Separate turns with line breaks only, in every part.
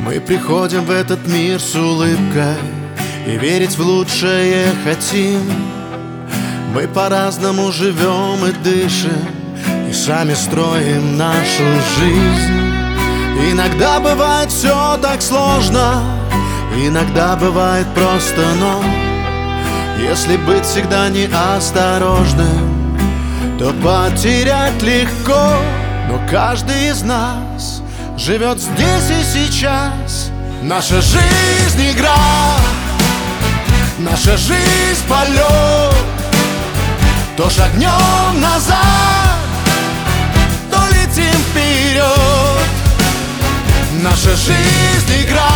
Мы приходим в этот мир с улыбкой и верить в лучшее хотим. Мы по-разному живем и дышим, и сами строим нашу жизнь. Иногда бывает все так сложно, иногда бывает просто, но если быть всегда неосторожным, то потерять легко. Но каждый из нас живет здесь и сейчас. Наша жизнь игра, наша жизнь полет. То шагнем назад, то летим вперед. Наша жизнь игра,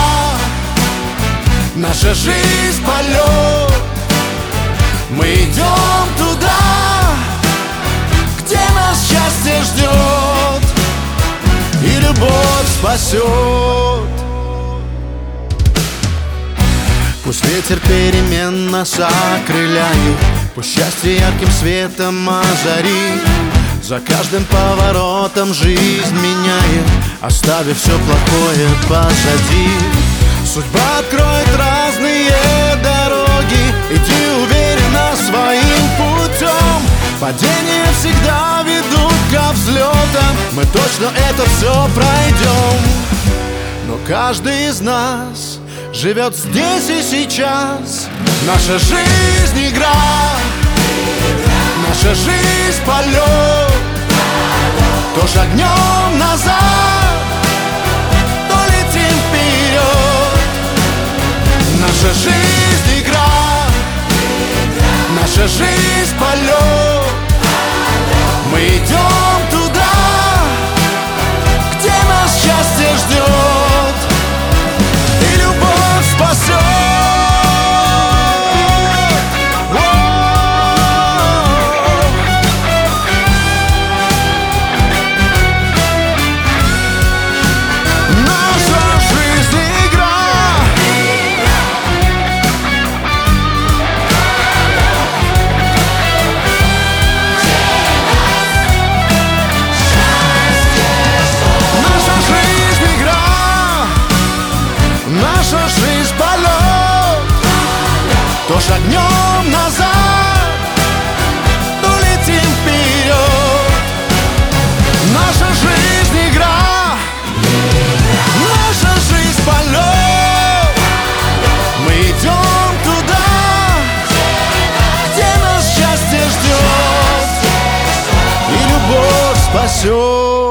наша жизнь полет. Мы идем туда, где нас счастье ждет и любовь спасет. Пусть ветер перемен нас окрыляет, пусть счастье ярким светом озарит. За каждым поворотом жизнь меняет, оставив все плохое позади. Судьба откроет разные дороги, иди уверенно своим путем. Падения всегда ведут ко взлетам, мы точно это все пройдем. Но каждый из нас живет здесь и сейчас. Наша жизнь игра, наша жизнь полет. То шагнем назад, то летим вперед. Наша жизнь игра, наша жизнь полет. Мы идем туда, где нас счастье ждет и любовь спасет. Наша жизнь полет. То шагнем назад, то летим вперед. Наша жизнь игра, наша жизнь полет. Мы идем туда, где нас счастье ждет и любовь спасет.